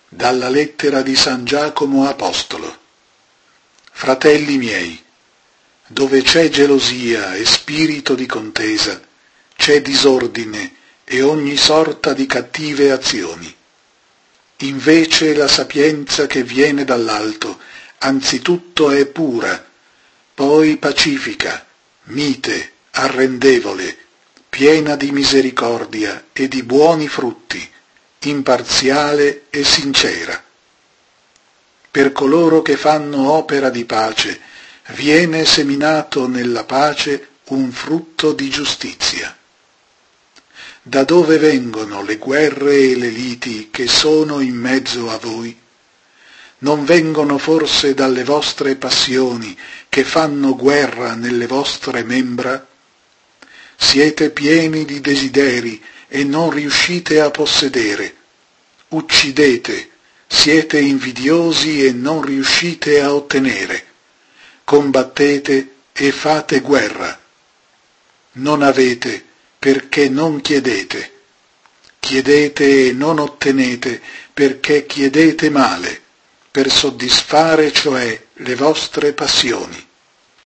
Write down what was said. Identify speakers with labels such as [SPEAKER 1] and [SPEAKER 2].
[SPEAKER 1] Dalla lettera di San Giacomo Apostolo. Fratelli miei, dove c'è gelosia e spirito di contesa, c'è disordine e ogni sorta di cattive azioni. Invece la sapienza che viene dall'alto, anzitutto è pura, poi pacifica, mite, arrendevole, piena di misericordia e di buoni frutti, imparziale e sincera. Per coloro che fanno opera di pace, viene seminato nella pace un frutto di giustizia. Da dove vengono le guerre e le liti che sono in mezzo a voi? Non vengono forse dalle vostre passioni che fanno guerra nelle vostre membra? Siete pieni di desideri e non riuscite a possedere. Uccidete, siete invidiosi e non riuscite a ottenere. Combattete e fate guerra. Non avete perché non chiedete. Chiedete e non ottenete perché chiedete male, per soddisfare cioè le vostre passioni.